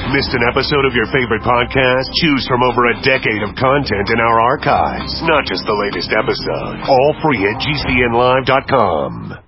Missed an episode of your favorite podcast? Choose from over a decade of content in our archives, not just the latest episode. All free at GCNlive.com.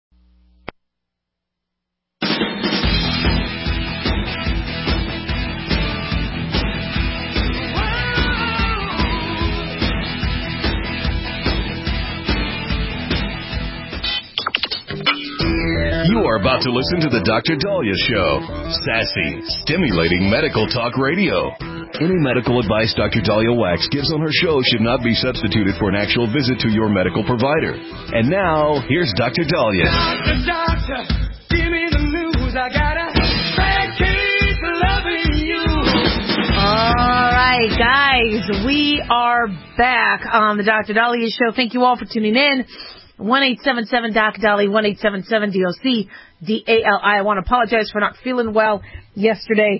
You are about to listen to the Dr. Dahlia Show. Sassy, stimulating medical talk radio. Any medical advice Dr. Dahlia Wax gives on her show should not be substituted for an actual visit to your medical provider. And now, here's Dr. Dahlia. Doctor, give me the news. I got a bad case of loving you. All right, guys, we are back on the Dr. Dahlia Show. Thank you all for tuning in. 1-877-DOC-DALI, 1-877-DOC-DALI. I want to apologize for not feeling well yesterday.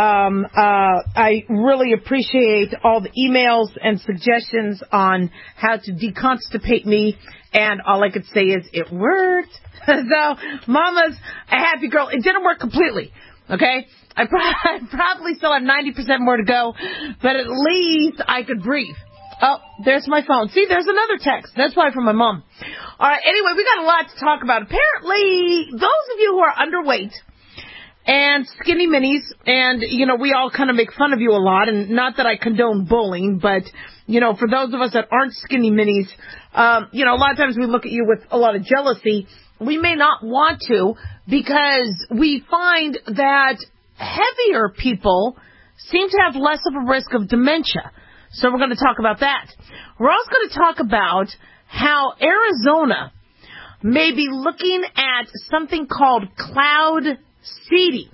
I really appreciate all the emails and suggestions on how to deconstipate me, and all I could say is it worked. So, Mama's a happy girl. It didn't work completely, okay? I probably still have 90% more to go, but at least I could breathe. Oh, there's my phone. See, there's another text. That's why from my mom. All right, anyway, we got a lot to talk about. Apparently, those of you who are underweight and skinny minis, and, you know, we all kind of make fun of you a lot, and not that I condone bullying, but, you know, for those of us that aren't skinny minis, you know, a lot of times we look at you with a lot of jealousy. We may not want to, because we find that heavier people seem to have less of a risk of dementia. So we're going to talk about that. We're also going to talk about how Arizona may be looking at something called cloud seeding,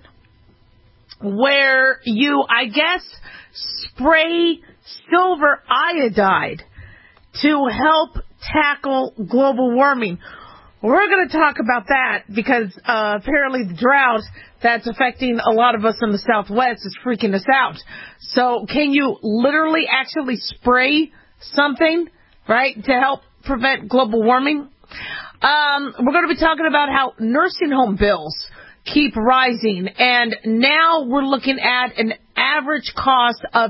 where you, I guess, spray silver iodide to help tackle global warming. We're going to talk about that because apparently the drought that's affecting a lot of us in the Southwest is freaking us out. So can you literally actually spray something, right, to help prevent global warming? We're going to be talking about how nursing home bills keep rising, and now we're looking at an average cost of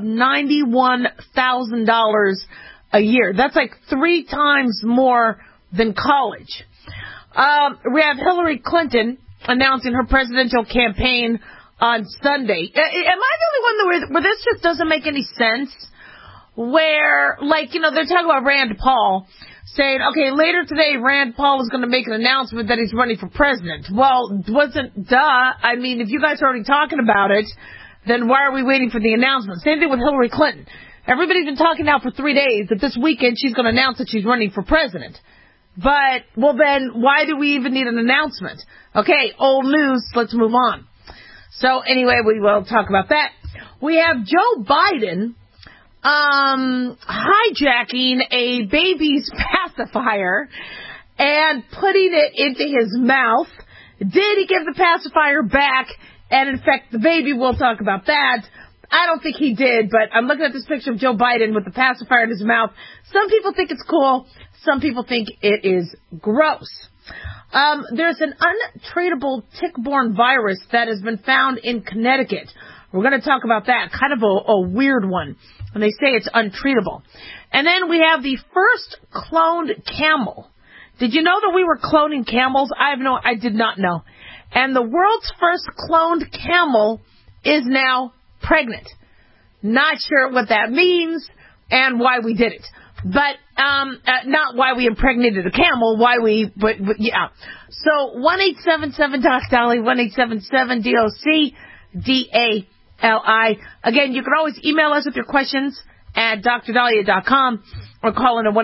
$91,000 a year. That's like 3 times more than college. We have Hillary Clinton announcing her presidential campaign on Sunday. Am I the only one where this just doesn't make any sense? Where, like, you know, they're talking about Rand Paul, saying, okay, later today, Rand Paul is going to make an announcement that he's running for president. Well, I mean, if you guys are already talking about it, then why are we waiting for the announcement? Same thing with Hillary Clinton. Everybody's been talking now for 3 days that this weekend she's going to announce that she's running for president. But, well then, why do we even need an announcement? Okay, old news, let's move on. So, anyway, we will talk about that. We have Joe Biden hijacking a baby's pacifier and putting it into his mouth. Did he give the pacifier back and infect the baby? We'll talk about that. I don't think he did, but I'm looking at this picture of Joe Biden with the pacifier in his mouth. Some people think it's cool. Some people think it is gross. There's an untreatable tick-borne virus that has been found in Connecticut. We're going to talk about that. Kind of a weird one. And they say it's untreatable. And then we have the first cloned camel. Did you know that we were cloning camels? I did not know. And the world's first cloned camel is now pregnant. Not sure what that means and why we did it. But not why we impregnated a camel, but yeah. So 1-877-DOC-DALI, 1-877-DOC-DALI. Again, you can always email us with your questions at drdahlia.com or call in at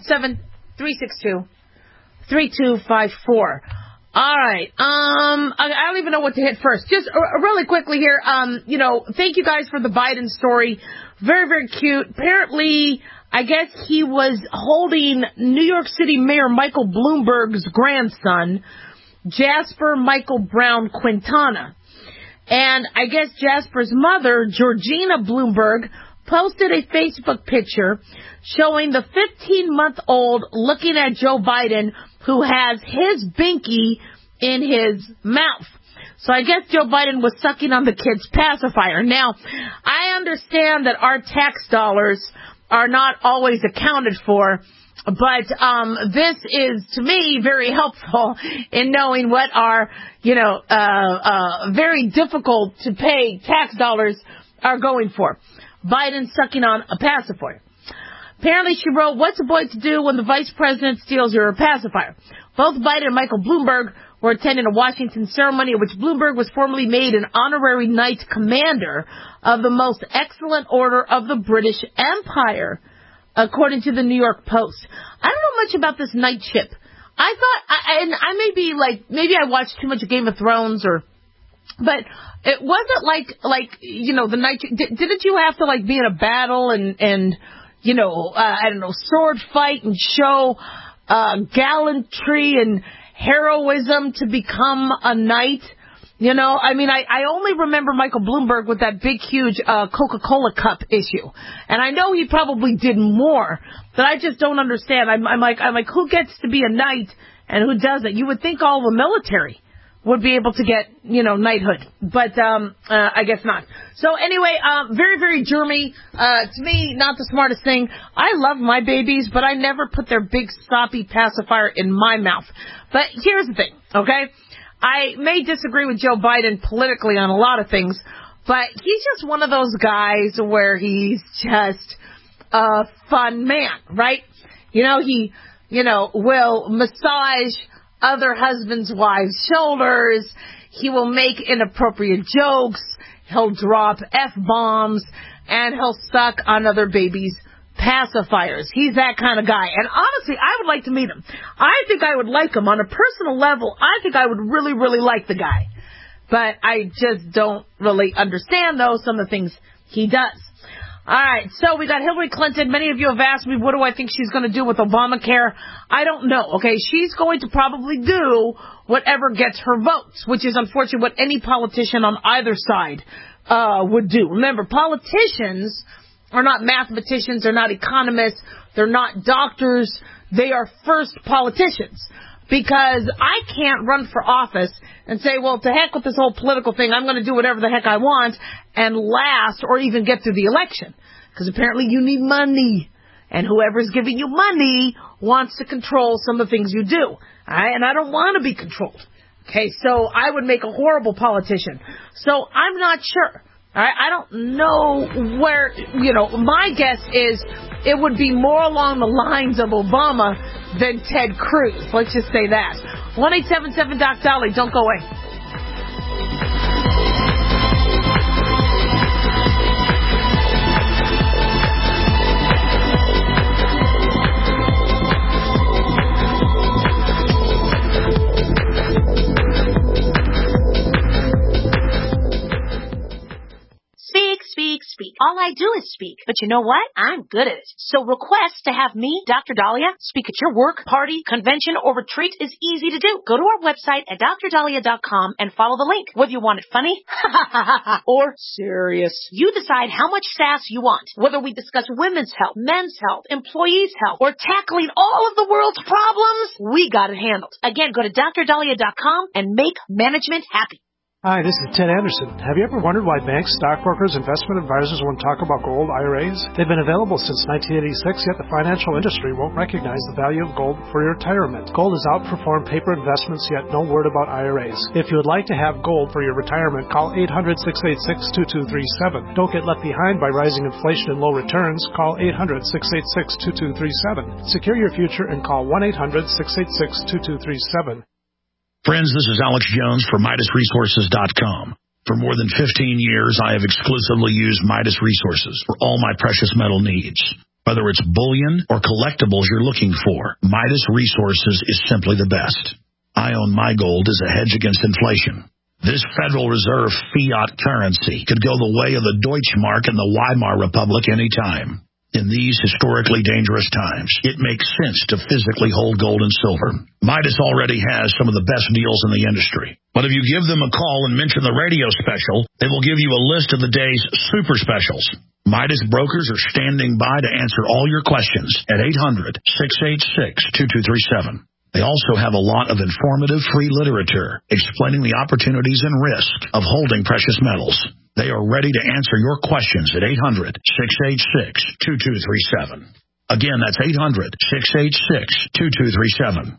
1-877-362-3254. All right. I don't even know what to hit first. Just really quickly here. You know, thank you guys for the Biden story. Very, very cute. Apparently, I guess he was holding New York City Mayor Michael Bloomberg's grandson, Jasper Michael Brown Quintana. And I guess Jasper's mother, Georgina Bloomberg, posted a Facebook picture showing the 15-month-old looking at Joe Biden, who has his binky in his mouth. So I guess Joe Biden was sucking on the kid's pacifier. Now, I understand that our tax dollars are not always accounted for, but this is, to me, very helpful in knowing what our, very difficult to pay tax dollars are going for. Biden sucking on a pacifier. Apparently, she wrote, "What's a boy to do when the vice president steals your pacifier?" Both Biden and Michael Bloomberg were attending a Washington ceremony at which Bloomberg was formally made an honorary knight commander of the Most Excellent Order of the British Empire, according to the New York Post. I don't know much about this knightship. I thought, and I may be maybe I watched too much of Game of Thrones, but it wasn't the knightship. Didn't you have to be in a battle and I don't know, sword fight and show gallantry and heroism to become a knight? I only remember Michael Bloomberg with that big, huge Coca-Cola cup issue. And I know he probably did more, but I just don't understand. I'm like, who gets to be a knight and who doesn't? You would think all the military would be able to get, knighthood. But I guess not. So anyway, very, very germy. To me, not the smartest thing. I love my babies, but I never put their big, soppy pacifier in my mouth. But here's the thing, okay? I may disagree with Joe Biden politically on a lot of things, but he's just one of those guys where he's just a fun man, right? He, will massage other husbands' wives' shoulders. He will make inappropriate jokes. He'll drop F-bombs, and he'll suck on other babies' pacifiers. He's that kind of guy. And honestly, I would like to meet him. I think I would like him on a personal level. I think I would really, really like the guy. But I just don't really understand, though, some of the things he does. All right, so we got Hillary Clinton. Many of you have asked me, what do I think she's going to do with Obamacare? I don't know, okay? She's going to probably do whatever gets her votes, which is unfortunately what any politician on either side would do. Remember, politicians are not mathematicians, they're not economists, they're not doctors, they are first politicians. Because I can't run for office and say, well, to heck with this whole political thing, I'm going to do whatever the heck I want and last or even get through the election. Because apparently you need money. And whoever's giving you money wants to control some of the things you do. All right? And I don't want to be controlled. Okay, so I would make a horrible politician. So I'm not sure. All right, I don't know where, my guess is it would be more along the lines of Obama than Ted Cruz. Let's just say that. 1-877-DOC-DOLLY. Don't go away. Speak. All I do is speak. But you know what? I'm good at it. So request to have me, Dr. Dahlia, speak at your work, party, convention, or retreat is easy to do. Go to our website at drdahlia.com and follow the link. Whether you want it funny or serious. You decide how much sass you want. Whether we discuss women's health, men's health, employees' health, or tackling all of the world's problems, we got it handled. Again, go to drdahlia.com and make management happy. Hi, this is Ted Anderson. Have you ever wondered why banks, stockbrokers, investment advisors won't talk about gold IRAs? They've been available since 1986, yet the financial industry won't recognize the value of gold for your retirement. Gold has outperformed paper investments, yet no word about IRAs. If you would like to have gold for your retirement, call 800-686-2237. Don't get left behind by rising inflation and low returns. Call 800-686-2237. Secure your future and call 1-800-686-2237. Friends, this is Alex Jones for MidasResources.com. For more than 15 years, I have exclusively used Midas Resources for all my precious metal needs. Whether it's bullion or collectibles you're looking for, Midas Resources is simply the best. I own my gold as a hedge against inflation. This Federal Reserve fiat currency could go the way of the Deutschmark and the Weimar Republic anytime. In these historically dangerous times, it makes sense to physically hold gold and silver. Midas already has some of the best deals in the industry. But if you give them a call and mention the radio special, they will give you a list of the day's super specials. Midas brokers are standing by to answer all your questions at 800-686-2237. They also have a lot of informative free literature explaining the opportunities and risks of holding precious metals. They are ready to answer your questions at 800-686-2237. Again, that's 800-686-2237.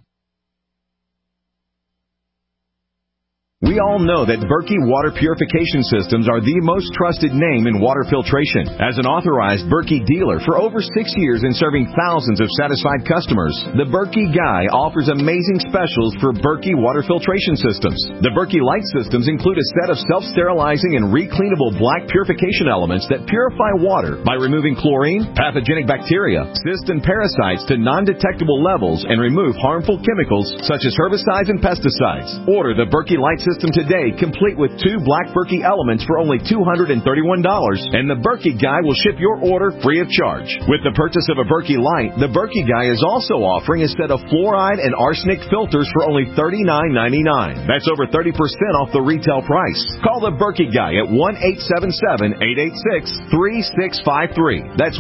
We all know that Berkey Water Purification Systems are the most trusted name in water filtration. As an authorized Berkey dealer for over 6 years and serving thousands of satisfied customers, the Berkey Guy offers amazing specials for Berkey Water Filtration Systems. The Berkey Light Systems include a set of self-sterilizing and recleanable black purification elements that purify water by removing chlorine, pathogenic bacteria, cysts, and parasites to non-detectable levels and remove harmful chemicals such as herbicides and pesticides. Order the Berkey Light System today, complete with 2 black Berkey elements for only $231, and the Berkey Guy will ship your order free of charge. With the purchase of a Berkey Light, the Berkey Guy is also offering a set of fluoride and arsenic filters for only $39.99. That's over 30% off the retail price. Call the Berkey Guy at 1-877-886-3653. That's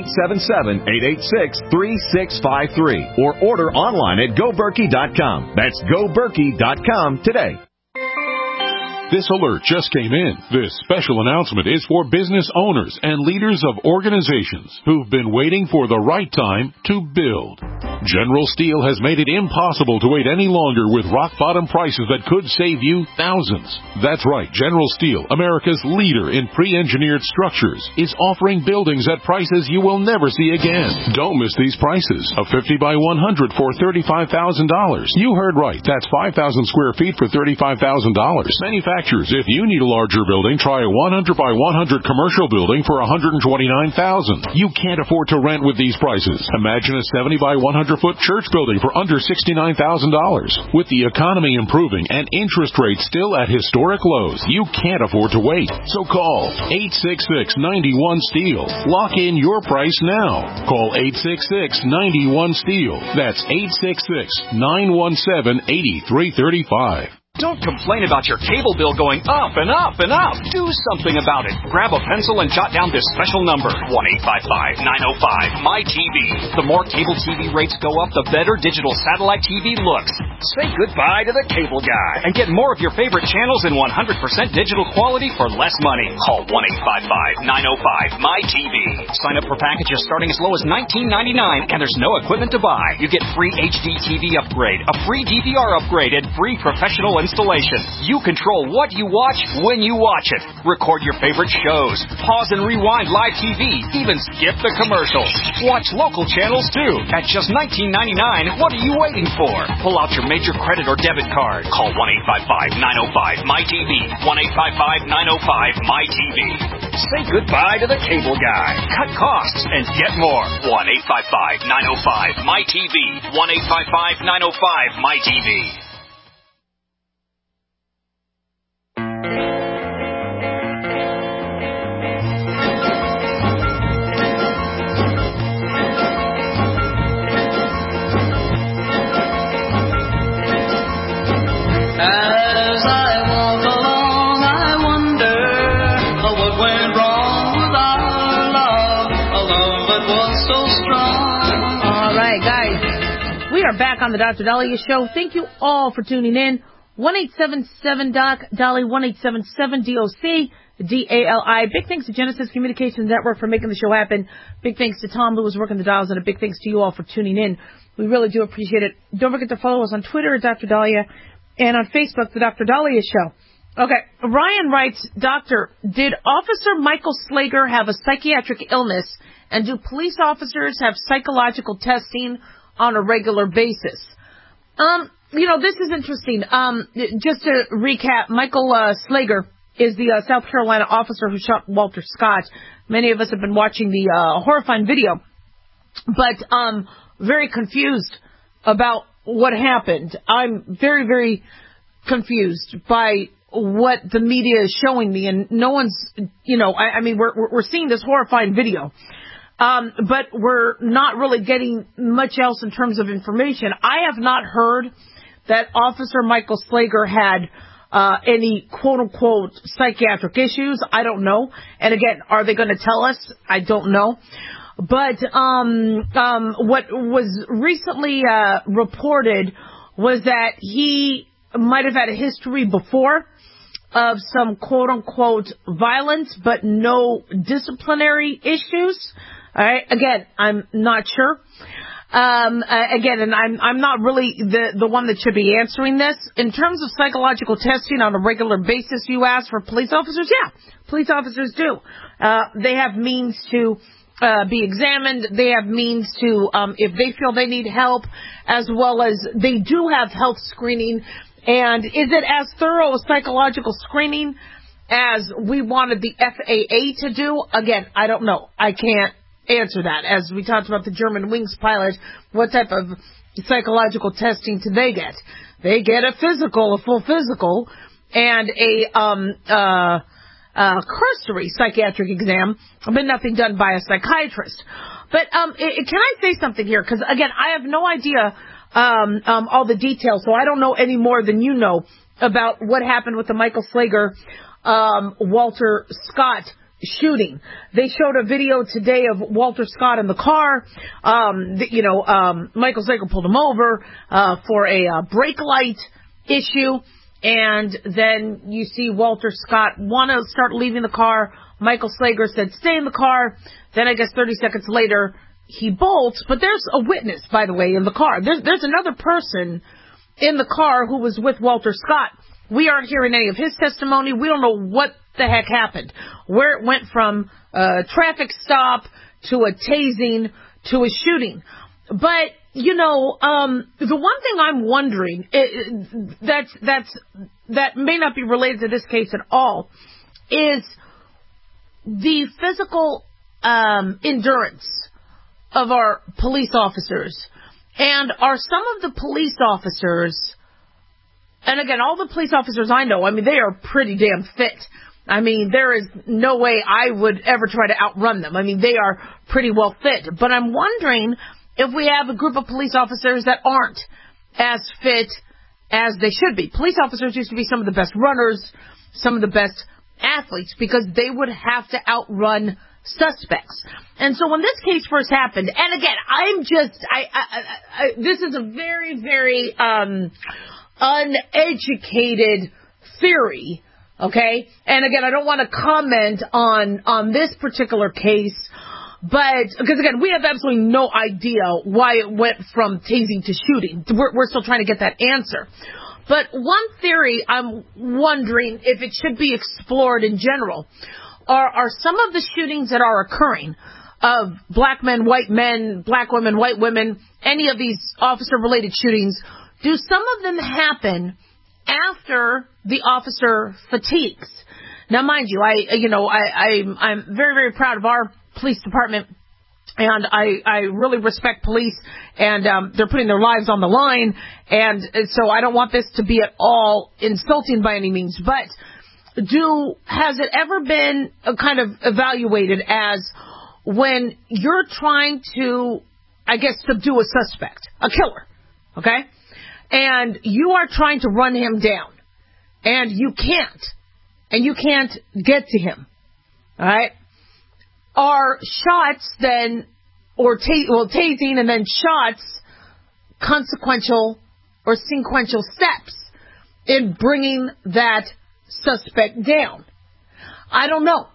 1-877-886-3653. Or order online at GoBerkey.com. That's GoBerkey.com today. This alert just came in. This special announcement is for business owners and leaders of organizations who've been waiting for the right time to build. General Steel has made it impossible to wait any longer with rock-bottom prices that could save you thousands. That's right. General Steel, America's leader in pre-engineered structures, is offering buildings at prices you will never see again. Don't miss these prices. A 50 by 100 for $35,000. You heard right. That's 5,000 square feet for $35,000. Manufacturers, if you need a larger building, try a 100 by 100 commercial building for $129,000. You can't afford to rent with these prices. Imagine a 70 by 100-foot church building for under $69,000. With the economy improving and interest rates still at historic lows, you can't afford to wait. So call 866-91-STEEL. Lock in your price now. Call 866-91-STEEL. That's 866-917-8335. Don't complain about your cable bill going up and up and up. Do something about it. Grab a pencil and jot down this special number, 1-855-905-MyTV. The more cable TV rates go up, the better digital satellite TV looks. Say goodbye to the cable guy and get more of your favorite channels in 100% digital quality for less money. Call 1-855-905-MyTV. Sign up for packages starting as low as $19.99, and there's no equipment to buy. You get free HD TV upgrade, a free DVR upgrade, and free professional installation. You control what you watch when you watch it. Record your favorite shows. Pause and rewind live TV. Even skip the commercials. Watch local channels too. At just $19.99, what are you waiting for? Pull out your major credit or debit card. Call 1-855-905-MyTV. 1-855-905-MyTV. Say goodbye to the cable guy. Cut costs and get more. 1-855-905-MyTV. 1-855-905-MyTV. As I walk along, I wonder what went wrong with our love, a love that was so strong. All right, guys, we are back on the Dr. Dahlia Show. Thank you all for tuning in. 1-877-DOC-DALI, 1-877-DOC-DALI. Big thanks to Genesis Communications Network for making the show happen. Big thanks to Tom Lewis working the dials, and a big thanks to you all for tuning in. We really do appreciate it. Don't forget to follow us on Twitter at Dr. Dahlia, and on Facebook, the Dr. Dahlia Show. Okay, Ryan writes, Doctor, did Officer Michael Slager have a psychiatric illness, and do police officers have psychological testing on a regular basis? This is interesting. Just to recap, Michael Slager is the South Carolina officer who shot Walter Scott. Many of us have been watching the horrifying video, but very confused about what happened. I'm very, very confused by what the media is showing me, and no one's, we're seeing this horrifying video, but we're not really getting much else in terms of information. I have not heard that Officer Michael Slager had any quote-unquote psychiatric issues. I don't know. And again, are they going to tell us? I don't know. But what was recently reported was that he might have had a history before of some quote-unquote violence, but no disciplinary issues. All right. Again, I'm not sure. Again, and I'm not really the one that should be answering this. In terms of psychological testing on a regular basis, you ask for police officers? Yeah, police officers do. They have means to be examined. They have means to, if they feel they need help, as well as they do have health screening. And is it as thorough a psychological screening as we wanted the FAA to do? Again, I don't know. I can't answer that. As we talked about the German Wings pilot, what type of psychological testing do they get? They get a physical, a full physical, and a cursory psychiatric exam, but nothing done by a psychiatrist. But can I say something here? Because, again, I have no idea all the details, so I don't know any more than you know about what happened with the Michael Slager, Walter Scott shooting. They showed a video today of Walter Scott in the car. Michael Slager pulled him over for a brake light issue, and then you see Walter Scott want to start leaving the car. Michael Slager said, stay in the car. Then I guess 30 seconds later, he bolts. But there's a witness, by the way, in the car. There's another person in the car who was with Walter Scott. We aren't hearing any of his testimony. We don't know what the heck happened, where it went from a traffic stop to a tasing to a shooting. But, the one thing I'm wondering, that may not be related to this case at all, is the physical endurance of our police officers. And are some of the police officers, and again, all the police officers I know, they are pretty damn fit. There is no way I would ever try to outrun them. They are pretty well fit. But I'm wondering if we have a group of police officers that aren't as fit as they should be. Police officers used to be some of the best runners, some of the best athletes, because they would have to outrun suspects. And so when this case first happened, and again, this is a very, very uneducated theory, okay? And again, I don't want to comment on this particular case, but because again, we have absolutely no idea why it went from tasing to shooting. We're still trying to get that answer. But one theory I'm wondering if it should be explored in general are some of the shootings that are occurring of black men, white men, black women, white women, any of these officer-related shootings, do some of them happen after the officer fatigues? Now, mind you, I'm very, very proud of our police department, and I really respect police, and they're putting their lives on the line, and so I don't want this to be at all insulting by any means, but has it ever been kind of evaluated as when you're trying to, subdue a suspect, a killer, okay? And you are trying to run him down, and you can't get to him, all right? Are shots then, or tasing and then shots, consequential or sequential steps in bringing that suspect down? I don't know.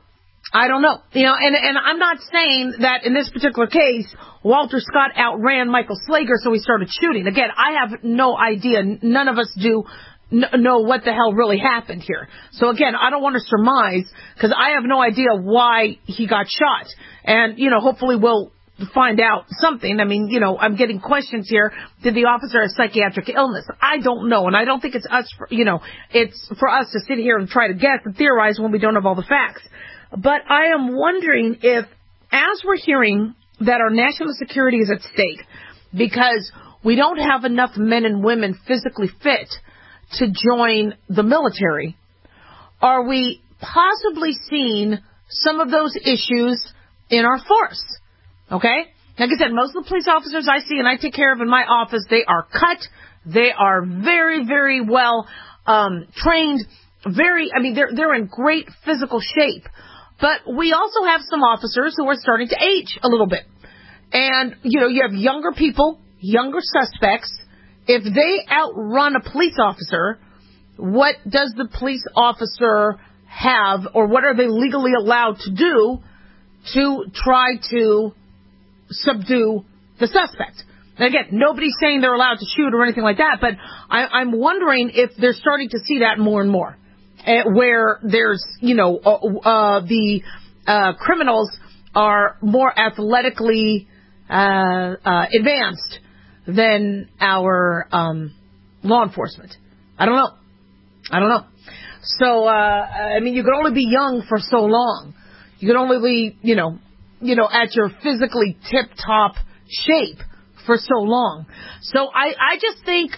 And I'm not saying that in this particular case, Walter Scott outran Michael Slager, so he started shooting. Again, I have no idea. None of us do know what the hell really happened here. So again, I don't want to surmise, because I have no idea why he got shot. And, hopefully we'll find out something. I'm getting questions here. Did the officer have psychiatric illness? I don't know. And I don't think it's us, it's for us to sit here and try to guess and theorize when we don't have all the facts. But I am wondering if, as we're hearing that our national security is at stake because we don't have enough men and women physically fit to join the military, are we possibly seeing some of those issues in our force? Okay? Like I said, most of the police officers I see and I take care of in my office, they are cut. They are very, very well trained. They're in great physical shape. But we also have some officers who are starting to age a little bit. And, you have younger people, younger suspects. If they outrun a police officer, what does the police officer have, or what are they legally allowed to do to try to subdue the suspect? And again, nobody's saying they're allowed to shoot or anything like that, but I'm wondering if they're starting to see that more and more, where there's, the criminals are more athletically advanced than our law enforcement. I don't know. So, you can only be young for so long. You can only be, at your physically tip-top shape for so long. So I just think,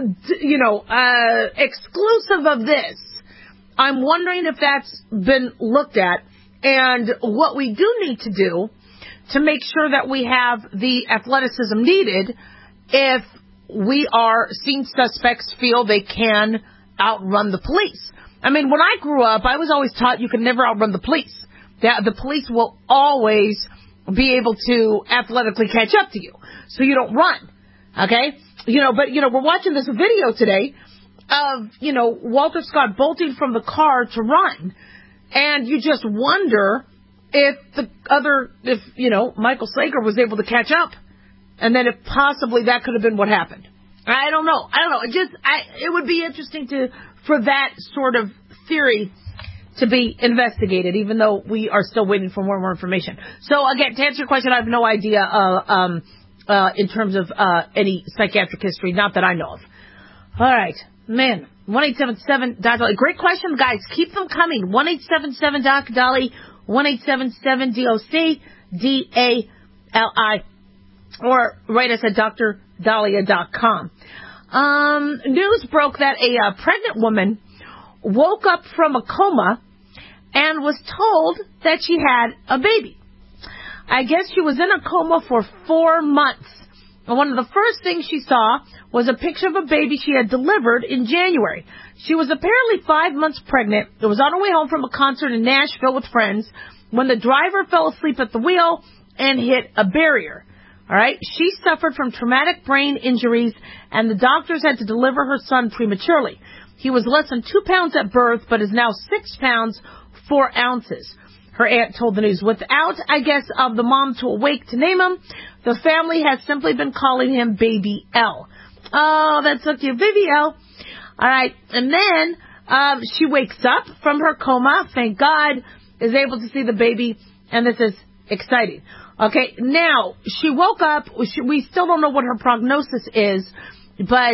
exclusive of this, I'm wondering if that's been looked at, and what we do need to do to make sure that we have the athleticism needed if we are seeing suspects feel they can outrun the police. When I grew up, I was always taught you can never outrun the police. That the police will always be able to athletically catch up to you, so you don't run. Okay? But we're watching this video today of, Walter Scott bolting from the car to run, and you just wonder if Michael Sager was able to catch up, and then if possibly that could have been what happened. I don't know. It would be interesting for that sort of theory to be investigated, even though we are still waiting for more and more information. So again, to answer your question, I have no idea in terms of any psychiatric history, not that I know of. All right, man. 1-877-DOC. Great question, guys. Keep them coming. 1-877-DOC-DOLLY, 1-877-DOC-DALI, or write us at DrDahlia.com. News broke that a pregnant woman woke up from a coma and was told that she had a baby. I guess she was in a coma for 4 months. And one of the first things she saw was a picture of a baby she had delivered in January. She was apparently 5 months pregnant. It was on her way home from a concert in Nashville with friends when the driver fell asleep at the wheel and hit a barrier. All right. She suffered from traumatic brain injuries, and the doctors had to deliver her son prematurely. He was less than 2 pounds at birth, but is now 6 pounds, 4 ounces. Her aunt told the news. Without, I guess, of the mom to awake to name him, the family has simply been calling him Baby L. Oh, that's so cute. Baby L. All right. And then she wakes up from her coma, thank God, is able to see the baby, and this is exciting. Okay, now, she woke up. We still don't know what her prognosis is, but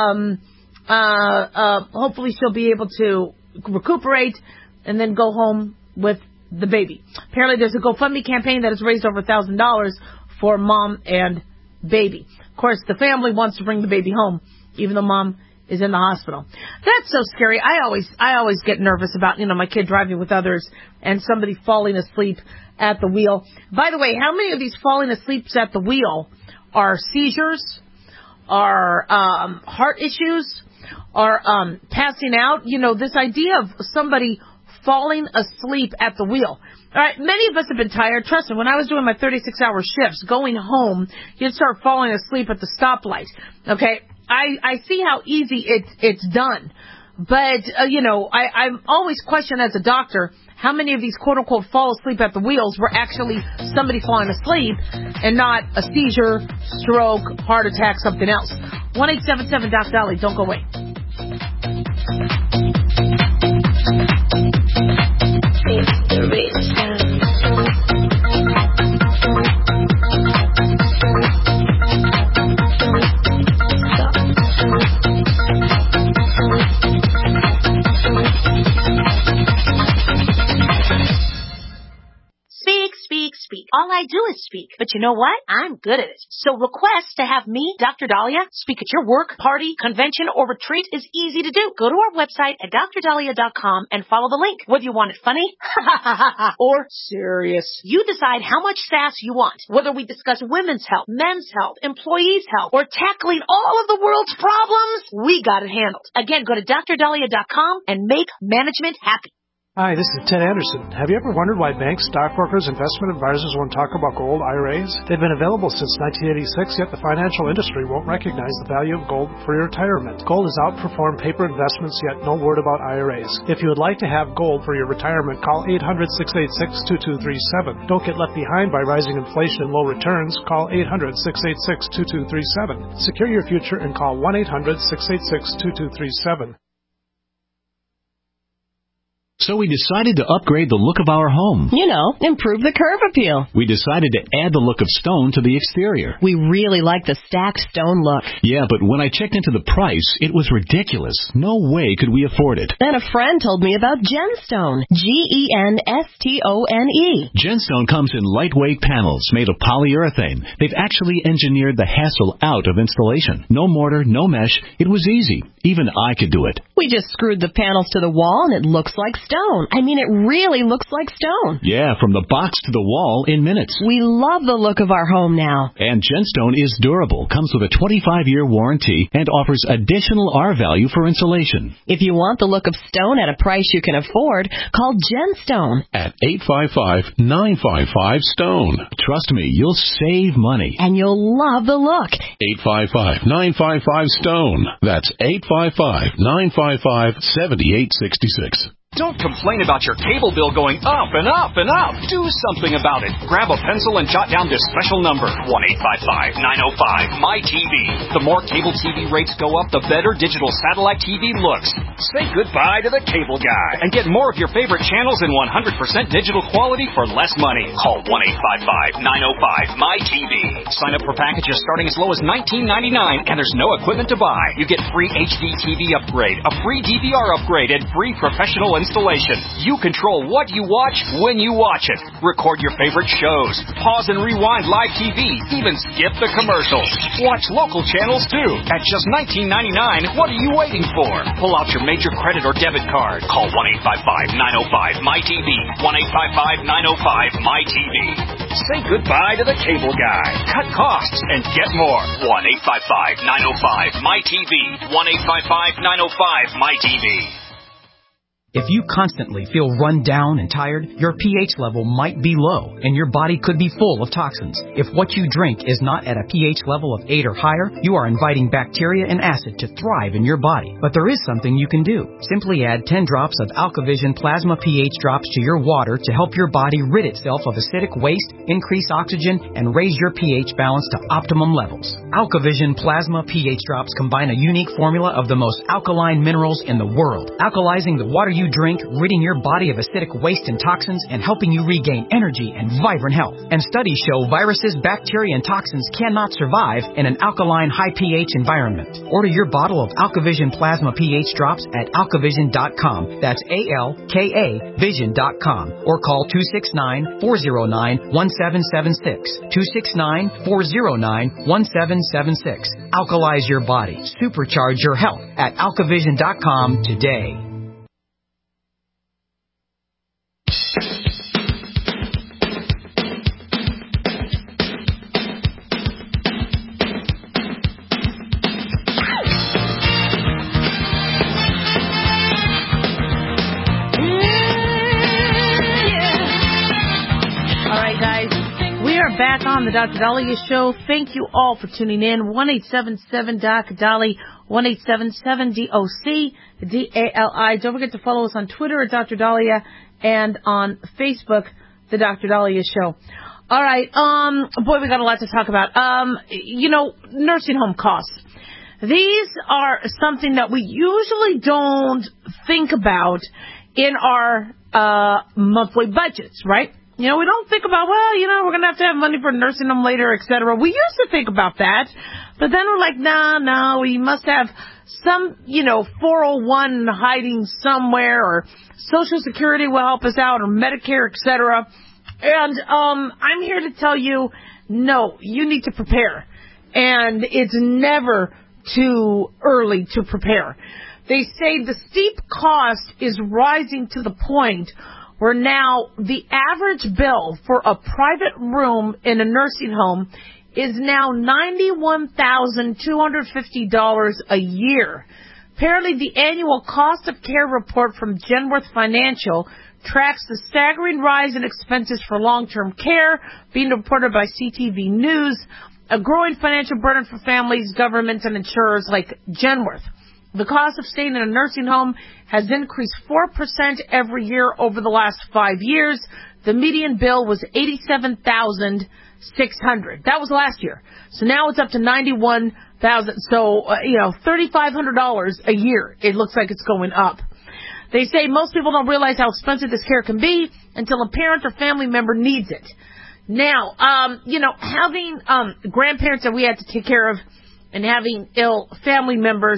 hopefully she'll be able to recuperate and then go home with the baby. Apparently there's a GoFundMe campaign that has raised over $1,000 for mom and baby. Of course, the family wants to bring the baby home, even though mom is in the hospital. That's so scary. I always get nervous about, my kid driving with others and somebody falling asleep at the wheel. By the way, how many of these falling asleep at the wheel are seizures, are heart issues, are passing out? This idea of somebody falling asleep at the wheel. All right, many of us have been tired. Trust me, when I was doing my 36-hour shifts, going home, you'd start falling asleep at the stoplight. Okay, I see how easy it's done. But, I'm always questioned as a doctor how many of these quote-unquote fall asleep at the wheels were actually somebody falling asleep and not a seizure, stroke, heart attack, something else. 1-877-DOC-DOLLY. Don't go away. Speak. All I do is speak. But you know what? I'm good at it. So request to have me, Dr. Dahlia, speak at your work, party, convention, or retreat is easy to do. Go to our website at DrDahlia.com and follow the link. Whether you want it funny or serious, you decide how much sass you want. Whether we discuss women's health, men's health, employees' health, or tackling all of the world's problems, we got it handled. Again, go to DrDahlia.com and make management happy. Hi, this is Ted Anderson. Have you ever wondered why banks, stockbrokers, investment advisors won't talk about gold IRAs? They've been available since 1986, yet the financial industry won't recognize the value of gold for your retirement. Gold has outperformed paper investments, yet no word about IRAs. If you would like to have gold for your retirement, call 800-686-2237. Don't get left behind by rising inflation and low returns. Call 800-686-2237. Secure your future and call 1-800-686-2237. So we decided to upgrade the look of our home. You know, improve the curb appeal. We decided to add the look of stone to the exterior. We really like the stacked stone look. Yeah, but when I checked into the price, it was ridiculous. No way could we afford it. Then a friend told me about Genstone. Genstone. Genstone comes in lightweight panels made of polyurethane. They've actually engineered the hassle out of installation. No mortar, no mesh. It was easy. Even I could do it. We just screwed the panels to the wall and it looks like stone. I mean, it really looks like stone. Yeah, from the box to the wall in minutes. We love the look of our home now. And Genstone is durable, comes with a 25-year warranty, and offers additional R-value for insulation. If you want the look of stone at a price you can afford, call Genstone. At 855-955-STONE. Trust me, you'll save money. And you'll love the look. 855-955-STONE. That's 855-955-7866. Don't complain about your cable bill going up and up and up. Do something about it. Grab a pencil and jot down this special number, 1-855-905-MY-TV. The more cable TV rates go up, the better digital satellite TV looks. Say goodbye to the cable guy and get more of your favorite channels in 100% digital quality for less money. Call 1-855-905-MY-TV. Sign up for packages starting as low as $19.99, and there's no equipment to buy. You get free HD TV upgrade, a free DVR upgrade, and free professional installation. You control what you watch when you watch it. Record your favorite shows. Pause and rewind live TV. Even skip the commercials. Watch local channels too. At just $19.99, what are you waiting for? Pull out your major credit or debit card. Call 1-855-905-MY-TV. 1-855-905-MY-TV. Say goodbye to the cable guy. Cut costs and get more. 1-855-905-MY-TV. 1-855-905-MY-TV. If you constantly feel run down and tired, your pH level might be low, and your body could be full of toxins. If what you drink is not at a pH level of 8 or higher, you are inviting bacteria and acid to thrive in your body. But there is something you can do. Simply add 10 drops of AlkaVision Plasma pH drops to your water to help your body rid itself of acidic waste, increase oxygen, and raise your pH balance to optimum levels. AlkaVision Plasma pH drops combine a unique formula of the most alkaline minerals in the world, alkalizing the water you drink, ridding your body of acidic waste and toxins, and helping you regain energy and vibrant health. And studies show viruses, bacteria, and toxins cannot survive in an alkaline, high pH environment. Order your bottle of AlkaVision Plasma pH drops at alkavision.com. That's ALKA Vision.com. Or call 269-409-1776. 269-409-1776. Alkalize your body. Supercharge your health at alkavision.com today. Back on the Dr. Dahlia Show. Thank you all for tuning in. 1-877-DOC-DALI, 1-877-DOC-DALI. Don't forget to follow us on Twitter at Dr. Dahlia and on Facebook, the Dr. Dahlia Show. All right. Boy, we got a lot to talk about. Nursing home costs. These are something that we usually don't think about in our monthly budgets, right? We don't think about, we're going to have money for nursing home later, et cetera. We used to think about that, but then we're like, no, we must have some, 401 hiding somewhere, or Social Security will help us out, or Medicare, et cetera. And I'm here to tell you, no, you need to prepare. And it's never too early to prepare. They say the steep cost is rising to the point where now the average bill for a private room in a nursing home is now $91,250 a year. Apparently, the annual cost of care report from Genworth Financial tracks the staggering rise in expenses for long-term care, being reported by CTV News, a growing financial burden for families, governments, and insurers like Genworth. The cost of staying in a nursing home has increased 4% every year over the last 5 years. The median bill was $87,600. That was last year. So now it's up to $91,000. So, $3,500 a year. It looks like it's going up. They say most people don't realize how expensive this care can be until a parent or family member needs it. Now, having grandparents that we had to take care of and having ill family members,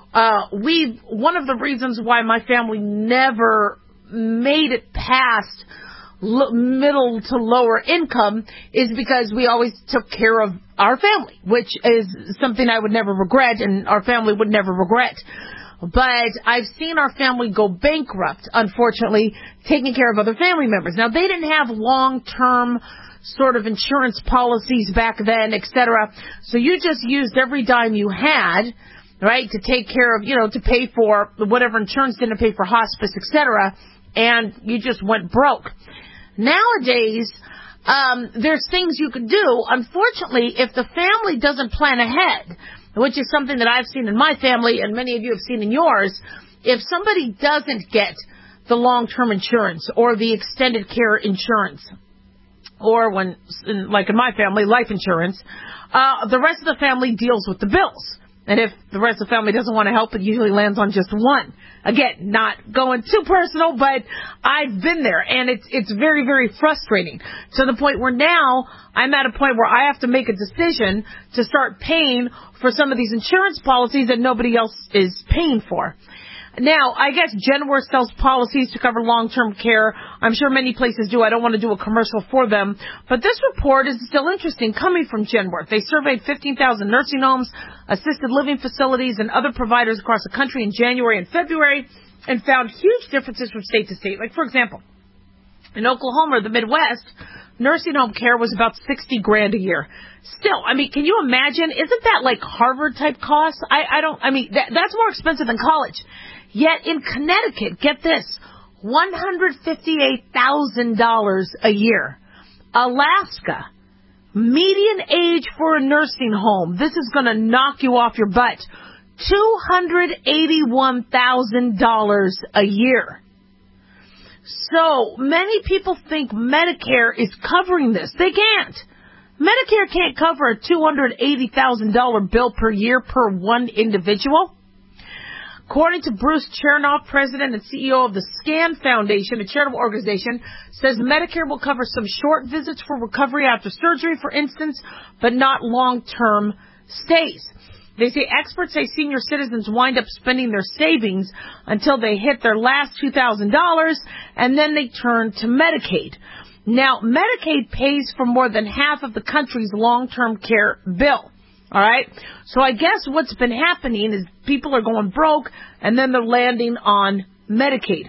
one of the reasons why my family never made it past middle to lower income is because we always took care of our family, which is something I would never regret and our family would never regret. But I've seen our family go bankrupt, unfortunately, taking care of other family members. Now, they didn't have long-term sort of insurance policies back then, etc. So you just used every dime you had, right, to take care of, to pay for whatever insurance didn't pay for hospice, etc. And you just went broke. Nowadays, there's things you can do. Unfortunately, if the family doesn't plan ahead, which is something that I've seen in my family and many of you have seen in yours, if somebody doesn't get the long-term insurance or the extended care insurance, or like in my family, life insurance, the rest of the family deals with the bills. And if the rest of the family doesn't want to help, it usually lands on just one. Again, not going too personal, but I've been there, and it's very, very frustrating to the point where now I'm at a point where I have to make a decision to start paying for some of these insurance policies that nobody else is paying for. Now, I guess Genworth sells policies to cover long-term care. I'm sure many places do. I don't want to do a commercial for them. But this report is still interesting coming from Genworth. They surveyed 15,000 nursing homes, assisted living facilities, and other providers across the country in January and February and found huge differences from state to state. Like, for example, in Oklahoma or the Midwest, nursing home care was about $60,000 a year. Still, can you imagine? Isn't that like Harvard-type costs? That's more expensive than college. Yet in Connecticut, get this, $158,000 a year. Alaska, median age for a nursing home, this is going to knock you off your butt, $281,000 a year. So many people think Medicare is covering this. They can't. Medicare can't cover a $280,000 bill per year per one individual. According to Bruce Chernoff, president and CEO of the SCAN Foundation, a charitable organization, says Medicare will cover some short visits for recovery after surgery, for instance, but not long-term stays. They say experts say senior citizens wind up spending their savings until they hit their last $2,000, and then they turn to Medicaid. Now, Medicaid pays for more than half of the country's long-term care bill. All right. So I guess what's been happening is people are going broke and then they're landing on Medicaid.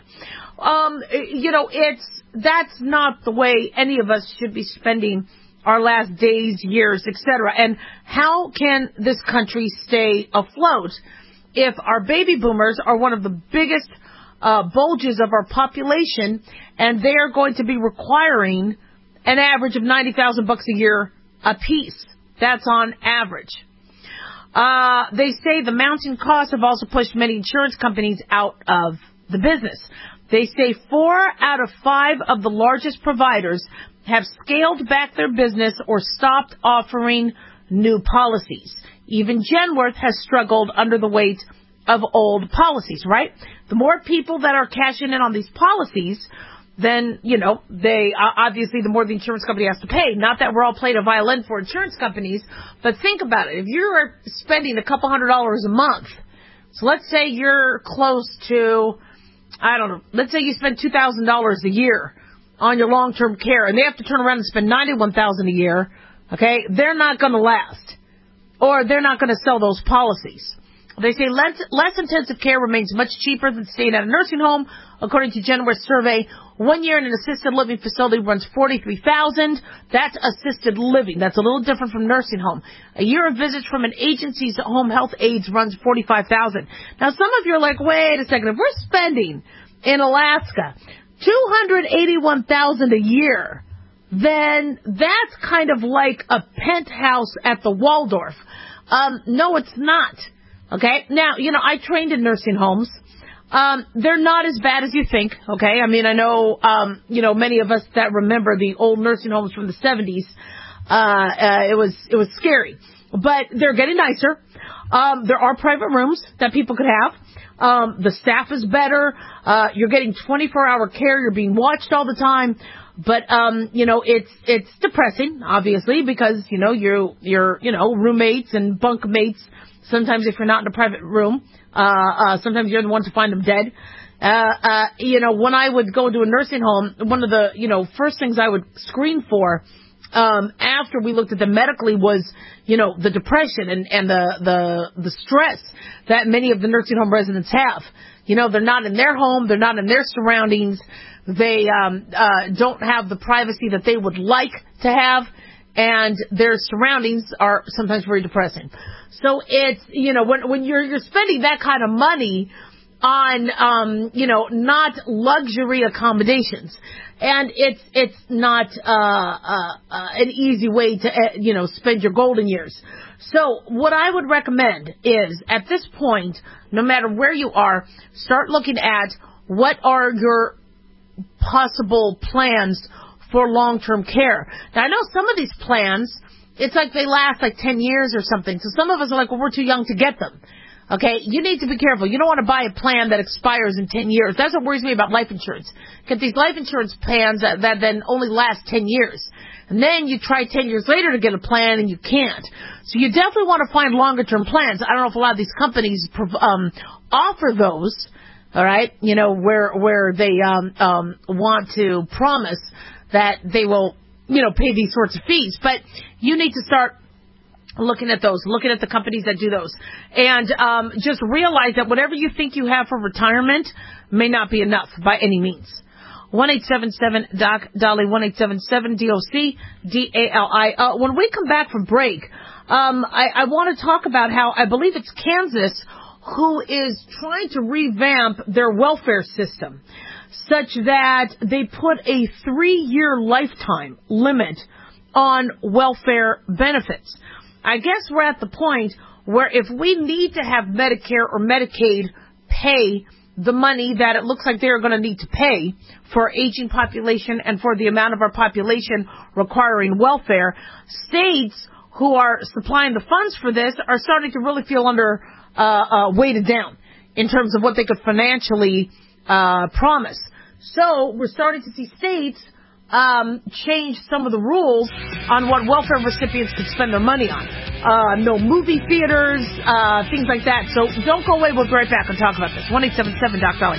That's not the way any of us should be spending our last days, years, etc. And how can this country stay afloat if our baby boomers are one of the biggest bulges of our population and they are going to be requiring an average of $90,000 a year apiece? That's on average. They say the mounting costs have also pushed many insurance companies out of the business. They say 4 out of 5 of the largest providers have scaled back their business or stopped offering new policies. Even Genworth has struggled under the weight of old policies, right? The more people that are cashing in on these policies, then, they obviously the more the insurance company has to pay. Not that we're all playing a violin for insurance companies, but think about it. If you're spending a couple $100s a month, so let's say you're close to, let's say you spend $2,000 a year on your long-term care, and they have to turn around and spend $91,000 a year, okay? They're not going to last, or they're not going to sell those policies. They say less intensive care remains much cheaper than staying at a nursing home. According to Genworth's survey, 1 year in an assisted living facility runs $43,000. That's assisted living. That's a little different from nursing home. A year of visits from an agency's home health aides runs $45,000. Now, some of you are like, wait a second. If we're spending in Alaska $281,000 a year, then that's kind of like a penthouse at the Waldorf. No, it's not. Okay. Now, I trained in nursing homes. They're not as bad as you think. Okay. I mean, I know, many of us that remember the old nursing homes from the 70s. It was scary, but they're getting nicer. There are private rooms that people could have. The staff is better. You're getting 24-hour care. You're being watched all the time. But, it's depressing, obviously, because, you're roommates and bunk mates. Sometimes if you're not in a private room, sometimes you're the one to find them dead. When I would go to a nursing home, one of the, first things I would screen for, after we looked at them medically was, the depression and the stress that many of the nursing home residents have. They're not in their home. They're not in their surroundings. They, don't have the privacy that they would like to have. And their surroundings are sometimes very depressing. So it's, when you're spending that kind of money on, not luxury accommodations. And it's not, an easy way to, spend your golden years. So what I would recommend is at this point, no matter where you are, start looking at what are your possible plans for long-term care. Now, I know some of these plans, it's like they last like 10 years or something. So some of us are like, well, we're too young to get them. Okay, you need to be careful. You don't want to buy a plan that expires in 10 years. That's what worries me about life insurance. Get these life insurance plans that then only last 10 years. And then you try 10 years later to get a plan and you can't. So you definitely want to find longer-term plans. I don't know if a lot of these companies offer those. All right, where they want to promise that they will, pay these sorts of fees. But you need to start looking at those, looking at the companies that do those. And just realize that whatever you think you have for retirement may not be enough by any means. 1-877-DOC-DOLLY, 1-877-DOC-DALI. When we come back from break, I want to talk about how I believe it's Kansas who is trying to revamp their welfare system such that they put a 3-year lifetime limit on welfare benefits. I guess we're at the point where if we need to have Medicare or Medicaid pay the money that it looks like they're going to need to pay for our aging population and for the amount of our population requiring welfare, states who are supplying the funds for this are starting to really feel weighted down in terms of what they could financially promise. So we're starting to see states change some of the rules on what welfare recipients could spend their money on. No movie theaters, things like that. So don't go away. We'll be right back and talk about this. 1-877-DOC-DOLLY.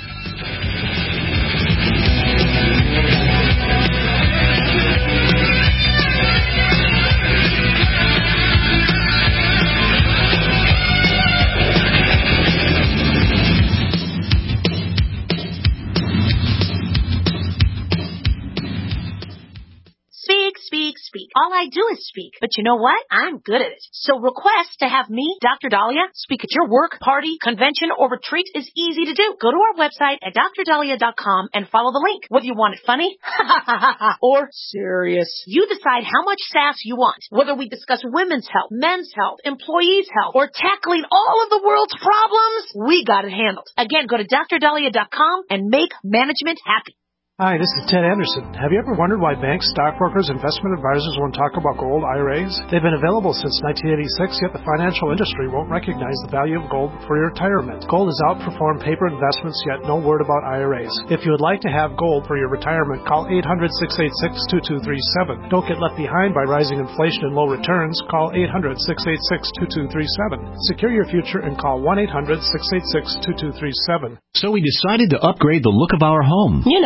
Speak. All I do is speak. But you know what? I'm good at it. So request to have me, Dr. Dahlia, speak at your work, party, convention, or retreat is easy to do. Go to our website at drdahlia.com and follow the link. Whether you want it funny or serious, you decide how much sass you want. Whether we discuss women's health, men's health, employees' health, or tackling all of the world's problems, we got it handled. Again, go to drdahlia.com and make management happy. Hi, this is Ted Anderson. Have you ever wondered why banks, stockbrokers, investment advisors won't talk about gold IRAs? They've been available since 1986, yet the financial industry won't recognize the value of gold for your retirement. Gold has outperformed paper investments, yet no word about IRAs. If you would like to have gold for your retirement, call 800-686-2237. Don't get left behind by rising inflation and low returns. Call 800-686-2237. Secure your future and call 1-800-686-2237. So we decided to upgrade the look of our home.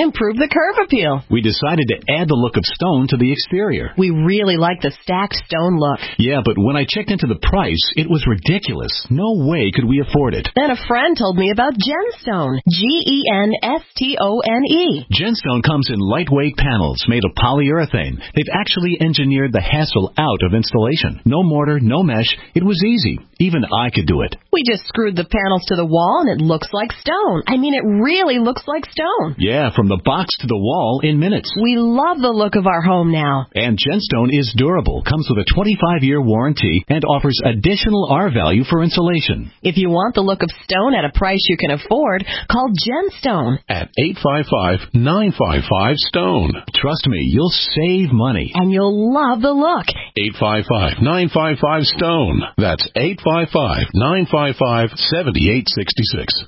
improve the curve appeal. We decided to add the look of stone to the exterior. We really like the stacked stone look. Yeah, but when I checked into the price, it was ridiculous. No way could we afford it. Then a friend told me about Genstone. Genstone. Genstone comes in lightweight panels made of polyurethane. They've actually engineered the hassle out of installation. No mortar, no mesh. It was easy. Even I could do it. We just screwed the panels to the wall and it looks like stone. I mean, it really looks like stone. Yeah, from the box to the wall in minutes. We love the look of our home now. And Genstone is durable, comes with a 25-year warranty, and offers additional R value for insulation. If you want the look of stone at a price you can afford, call Genstone at 855-955-STONE. Trust me, you'll save money. And you'll love the look. 855-955-STONE. That's 855-955-7866.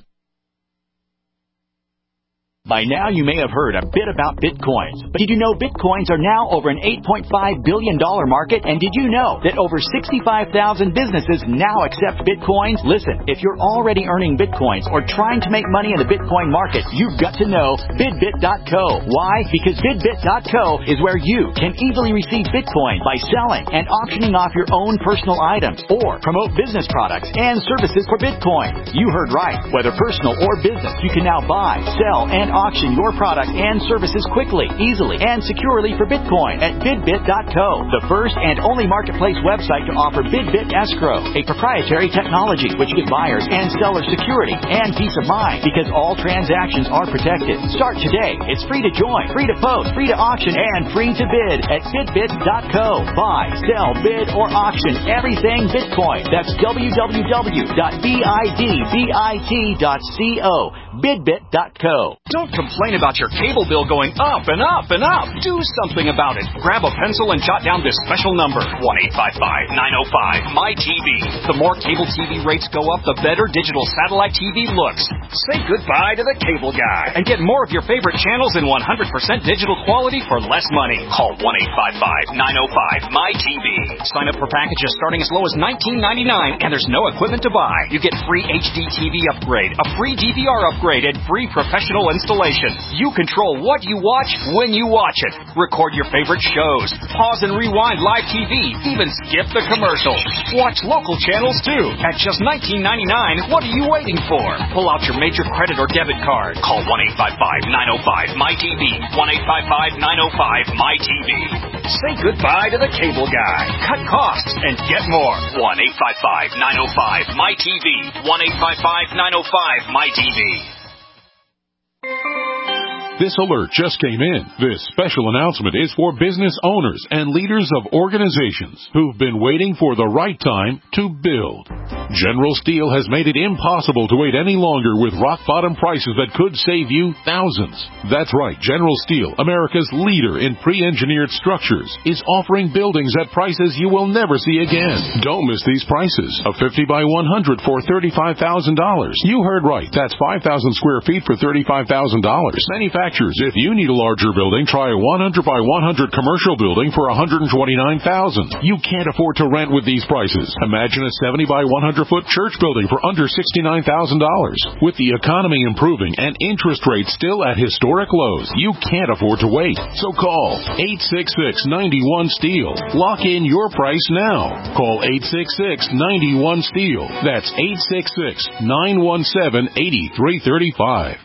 By now, you may have heard a bit about Bitcoins. But did you know Bitcoins are now over an $8.5 billion market? And did you know that over 65,000 businesses now accept Bitcoins? Listen, if you're already earning Bitcoins or trying to make money in the Bitcoin market, you've got to know BidBit.co. Why? Because BidBit.co is where you can easily receive Bitcoin by selling and auctioning off your own personal items or promote business products and services for Bitcoin. You heard right. Whether personal or business, you can now buy, sell, and auction your product and services quickly, easily, and securely for Bitcoin at BidBit.co, the first and only marketplace website to offer BidBit Escrow, a proprietary technology which gives buyers and sellers security and peace of mind because all transactions are protected. Start today. It's free to join, free to post, free to auction, and free to bid at BidBit.co. Buy, sell, bid, or auction everything Bitcoin. That's www.bidbit.co. BidBit.co. Don't complain about your cable bill going up and up and up. Do something about it. Grab a pencil and jot down this special number, 1-855-905-MyTV. The more cable TV rates go up, the better digital satellite TV looks. Say goodbye to the cable guy and get more of your favorite channels in 100% digital quality for less money. Call 1-855-905-MyTV. Sign up for packages starting as low as $19.99 and there's no equipment to buy. You get free HD TV upgrade, a free DVR upgrade, and free professional installation. You control what you watch when you watch it. Record your favorite shows. Pause and rewind live TV. Even skip the commercials. Watch local channels too. At just $19.99, what are you waiting for? Pull out your major credit or debit card. Call 1-855-905-MyTV. 1-855-905-MyTV. Say goodbye to the cable guy. Cut costs and get more. 1-855-905-MyTV. 1-855-905-MyTV. This alert just came in. This special announcement is for business owners and leaders of organizations who've been waiting for the right time to build. General Steel has made it impossible to wait any longer with rock-bottom prices that could save you thousands. That's right, General Steel, America's leader in pre-engineered structures, is offering buildings at prices you will never see again. Don't miss these prices. A 50 by 100 for $35,000. You heard right. That's 5,000 square feet for $35,000. Manufacturers, if you need a larger building, try a 100 by 100 commercial building for $129,000. You can't afford to rent with these prices. Imagine a 70 by 100 foot church building for under $69,000. With the economy improving and interest rates still at historic lows, you can't afford to wait. So call 866-91-STEEL. Lock in your price now. Call 866-91-STEEL. That's 866-917-8335.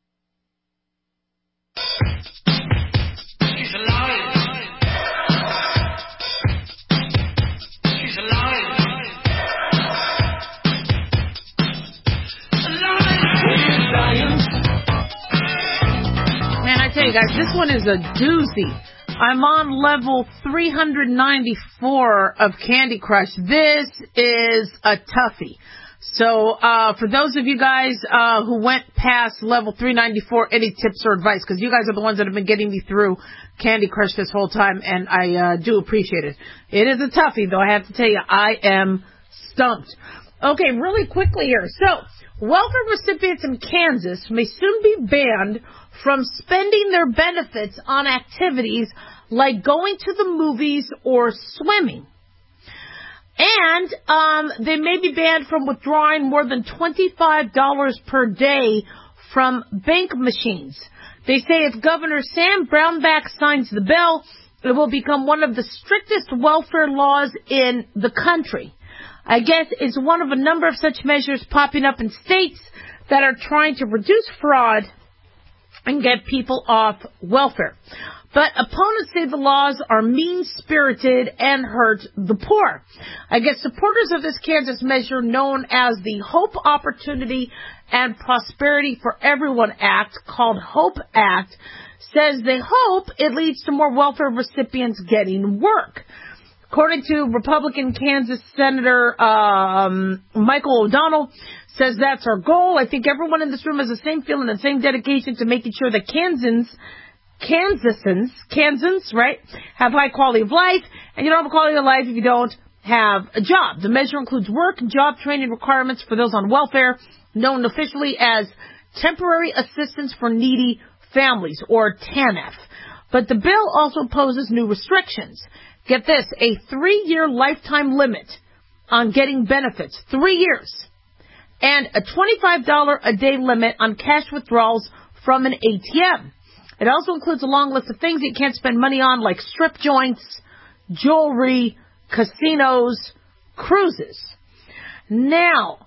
Hey guys, this one is a doozy. I'm on level 394 of Candy Crush. This is a toughie. So, for those of you guys, who went past level 394, any tips or advice? Because you guys are the ones that have been getting me through Candy Crush this whole time, and I, do appreciate it. It is a toughie, though. I have to tell you, I am stumped. Okay, really quickly here. So, welfare recipients in Kansas may soon be banned from spending their benefits on activities like going to the movies or swimming. And they may be banned from withdrawing more than $25 per day from bank machines. They say if Governor Sam Brownback signs the bill, it will become one of the strictest welfare laws in the country. I guess it's one of a number of such measures popping up in states that are trying to reduce fraud and get people off welfare. But opponents say the laws are mean-spirited and hurt the poor. I guess supporters of this Kansas measure, known as the Hope, Opportunity, and Prosperity for Everyone Act, called HOPE Act, says they hope it leads to more welfare recipients getting work. According to Republican Kansas Senator Michael O'Donnell, says that's our goal. I think everyone in this room has the same feeling and same dedication to making sure that Kansans, right, have high quality of life, and you don't have a quality of life if you don't have a job. The measure includes work and job training requirements for those on welfare, known officially as Temporary Assistance for Needy Families, or TANF. But the bill also poses new restrictions. Get this, a 3-year lifetime limit on getting benefits, 3 years, and a $25 a day limit on cash withdrawals from an ATM. It also includes a long list of things you can't spend money on, like strip joints, jewelry, casinos, cruises. Now,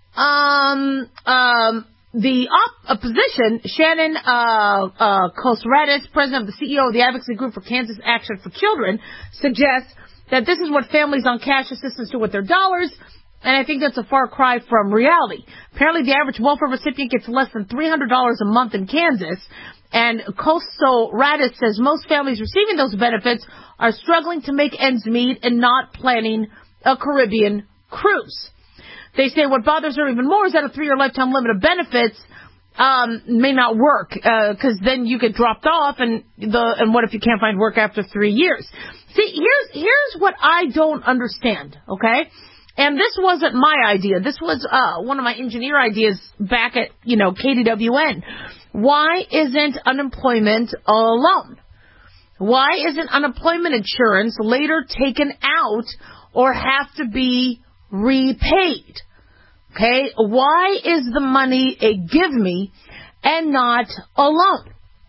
the opposition, Shannon Kosradis, president of the CEO of the advocacy group for Kansas Action for Children, suggests that this is what families on cash assistance do with their dollars, and I think that's a far cry from reality. Apparently, the average welfare recipient gets less than $300 a month in Kansas, and Kosradis says most families receiving those benefits are struggling to make ends meet and not planning a Caribbean cruise. They say what bothers her even more is that a 3-year lifetime limit of benefits may not work, because then you get dropped off, and what if you can't find work after 3 years? See, here's what I don't understand, okay? And this wasn't my idea. This was one of my engineer ideas back at, KDWN. Why isn't unemployment a loan? Why isn't unemployment insurance later taken out or have to be repaid? Okay, why is the money a give me and not a loan?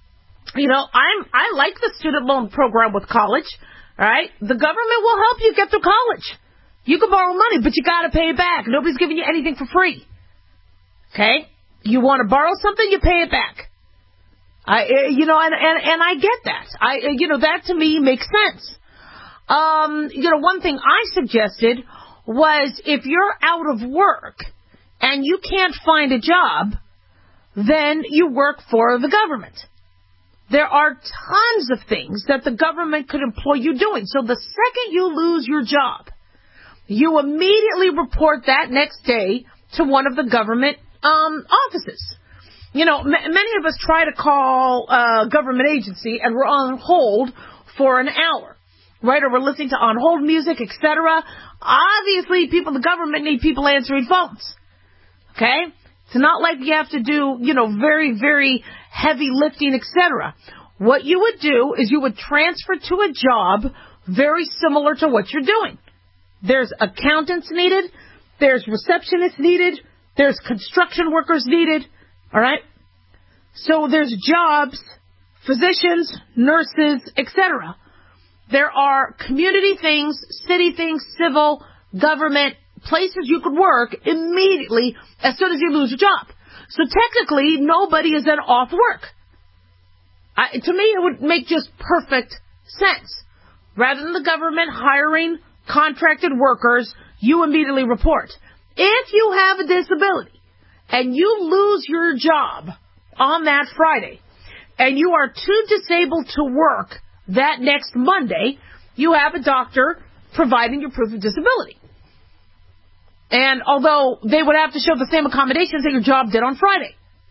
I like the student loan program with college. All right, the government will help you get through college. You can borrow money, but you got to pay it back. Nobody's giving you anything for free. Okay, you want to borrow something, you pay it back. And I get that. That to me makes sense. One thing I suggested was if you're out of work and you can't find a job, then you work for the government. There are tons of things that the government could employ you doing. So the second you lose your job, you immediately report that next day to one of the government offices. Many of us try to call a government agency and we're on hold for an hour. Right, or we're listening to on-hold music, etc. Obviously, the government need people answering phones. Okay? It's not like you have to do, very, very heavy lifting, etc. What you would do is you would transfer to a job very similar to what you're doing. There's accountants needed. There's receptionists needed. There's construction workers needed. All right? So there's jobs, physicians, nurses, etc. There are community things, city things, civil, government, places you could work immediately as soon as you lose your job. So technically, nobody is then off work. To me, it would make just perfect sense. Rather than the government hiring contracted workers, you immediately report. If you have a disability and you lose your job on that Friday and you are too disabled to work that next Monday, you have a doctor providing your proof of disability. And although they would have to show the same accommodations that your job did on Friday.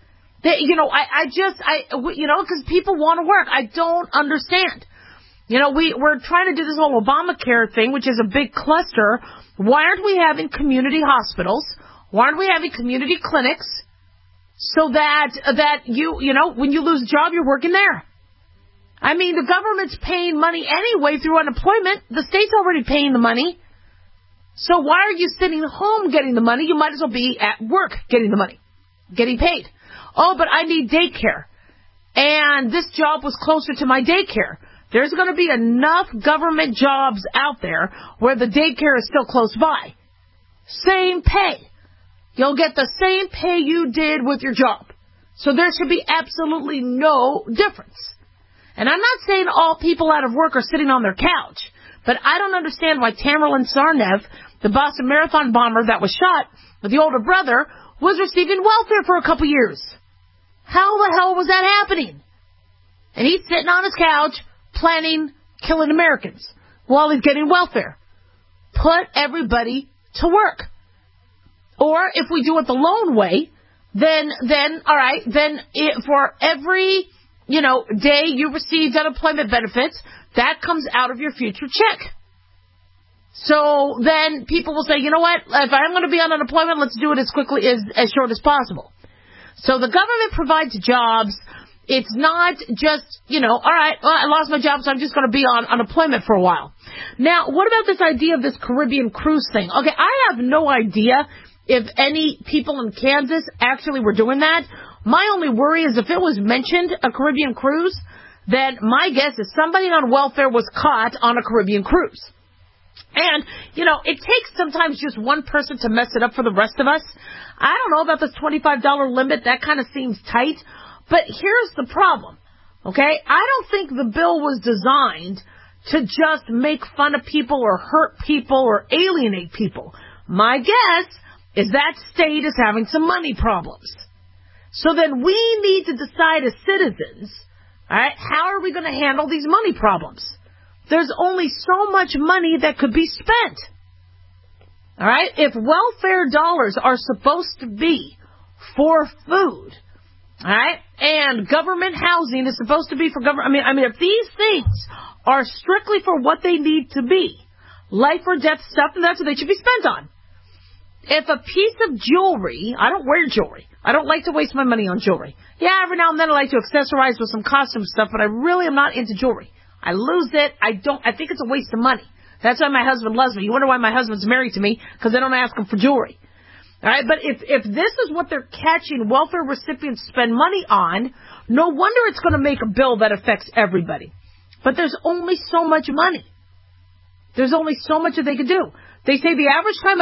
Because people want to work. I don't understand. We're trying to do this whole Obamacare thing, which is a big cluster. Why aren't we having community hospitals? Why aren't we having community clinics so that you when you lose a job, you're working there? I mean, the government's paying money anyway through unemployment. The state's already paying the money. So why are you sitting home getting the money? You might as well be at work getting the money, getting paid. Oh, but I need daycare. and this job was closer to my daycare. There's going to be enough government jobs out there where the daycare is still close by. Same pay. You'll get the same pay you did with your job. So there should be absolutely no difference. And I'm not saying all people out of work are sitting on their couch, but I don't understand why Tamerlan Tsarnaev, the Boston Marathon bomber that was shot with the older brother, was receiving welfare for a couple years. How the hell was that happening? And he's sitting on his couch planning killing Americans while he's getting welfare. Put everybody to work. Or if we do it the lone way, then all right, then for every, day you received unemployment benefits, that comes out of your future check. So then people will say, you know what, if I'm going to be on unemployment, let's do it as quickly, as short as possible. So the government provides jobs. It's not just, all right, well, I lost my job, so I'm just going to be on unemployment for a while. Now, what about this idea of this Caribbean cruise thing? Okay, I have no idea if any people in Kansas actually were doing that. My only worry is if it was mentioned, a Caribbean cruise, then my guess is somebody on welfare was caught on a Caribbean cruise. And, it takes sometimes just one person to mess it up for the rest of us. I don't know about this $25 limit. That kind of seems tight. But here's the problem, okay? I don't think the bill was designed to just make fun of people or hurt people or alienate people. My guess is that state is having some money problems. So then we need to decide as citizens, all right, how are we going to handle these money problems? There's only so much money that could be spent. All right? If welfare dollars are supposed to be for food, all right, and government housing is supposed to be for government, I mean, if these things are strictly for what they need to be, life or death stuff, then that's what they should be spent on. If a piece of jewelry, I don't wear jewelry. I don't like to waste my money on jewelry. Yeah, every now and then I like to accessorize with some costume stuff, but I really am not into jewelry. I lose it. I think it's a waste of money. That's why my husband loves me. You wonder why my husband's married to me? Because I don't ask him for jewelry. All right, but if this is what they're catching welfare recipients spend money on, no wonder it's going to make a bill that affects everybody. But there's only so much money. There's only so much that they could do. They say the average time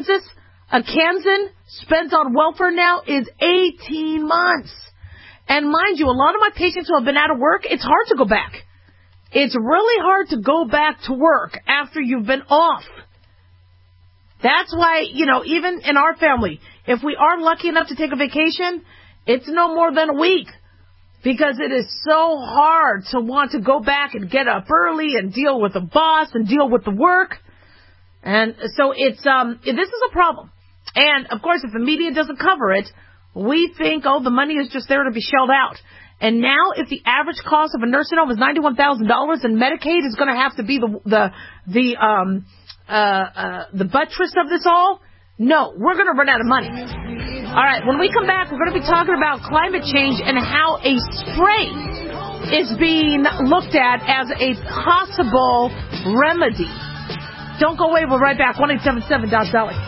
a Kansan spends on welfare now is 18 months. And mind you, a lot of my patients who have been out of work, it's hard to go back. It's really hard to go back to work after you've been off. That's why, even in our family, if we are lucky enough to take a vacation, it's no more than a week. Because it is so hard to want to go back and get up early and deal with the boss and deal with the work. And so this is a problem. And, of course, if the media doesn't cover it, we think, the money is just there to be shelled out. And now if the average cost of a nursing home is $91,000 and Medicaid is going to have to be the buttress of this all, no, we're going to run out of money. All right, when we come back, we're going to be talking about climate change and how a spray is being looked at as a possible remedy. Don't go away. We'll be right back. 1-877-DOC-DOLLY.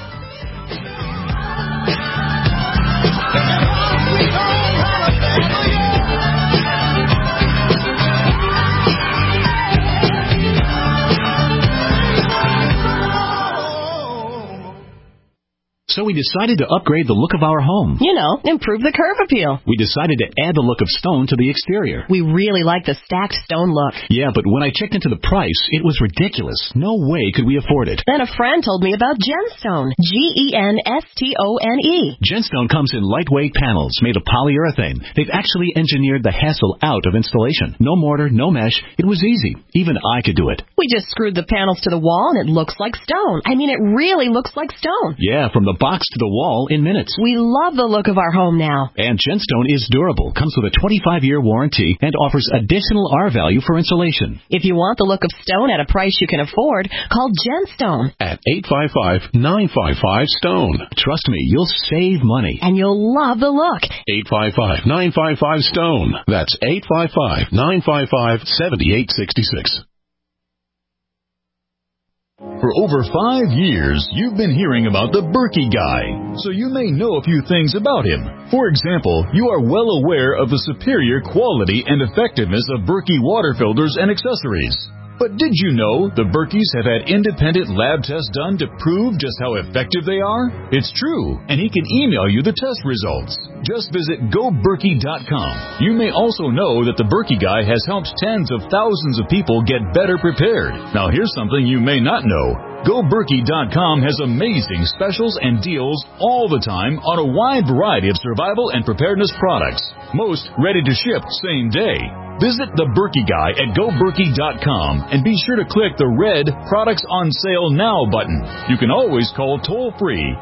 So we decided to upgrade the look of our home. Improve the curb appeal. We decided to add the look of stone to the exterior. We really like the stacked stone look. Yeah, but when I checked into the price, it was ridiculous. No way could we afford it. Then a friend told me about Genstone. Genstone. Genstone comes in lightweight panels made of polyurethane. They've actually engineered the hassle out of installation. No mortar, no mesh. It was easy. Even I could do it. We just screwed the panels to the wall and it looks like stone. I mean, it really looks like stone. Yeah, from the box to the wall in minutes. We love the look of our home now. And Genstone is durable, comes with a 25-year warranty, and offers additional R value for insulation. If you want the look of stone at a price you can afford, call Genstone at 855-955-STONE. Trust me, you'll save money. And you'll love the look. 855-955-STONE. That's 855-955-7866. For over 5 years, you've been hearing about the Berkey Guy, so you may know a few things about him. For example, you are well aware of the superior quality and effectiveness of Berkey water filters and accessories. But did you know the Berkeys have had independent lab tests done to prove just how effective they are? It's true, and he can email you the test results. Just visit GoBerkey.com. You may also know that the Berkey Guy has helped tens of thousands of people get better prepared. Now here's something you may not know. GoBerkey.com has amazing specials and deals all the time on a wide variety of survival and preparedness products. Most ready to ship same day. Visit the Berkey Guy at GoBerkey.com and be sure to click the red Products on Sale Now button. You can always call toll-free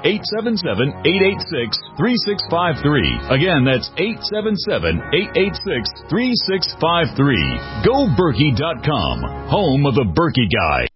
877-886-3653. Again, that's 877-886-3653. GoBerkey.com, home of the Berkey Guy.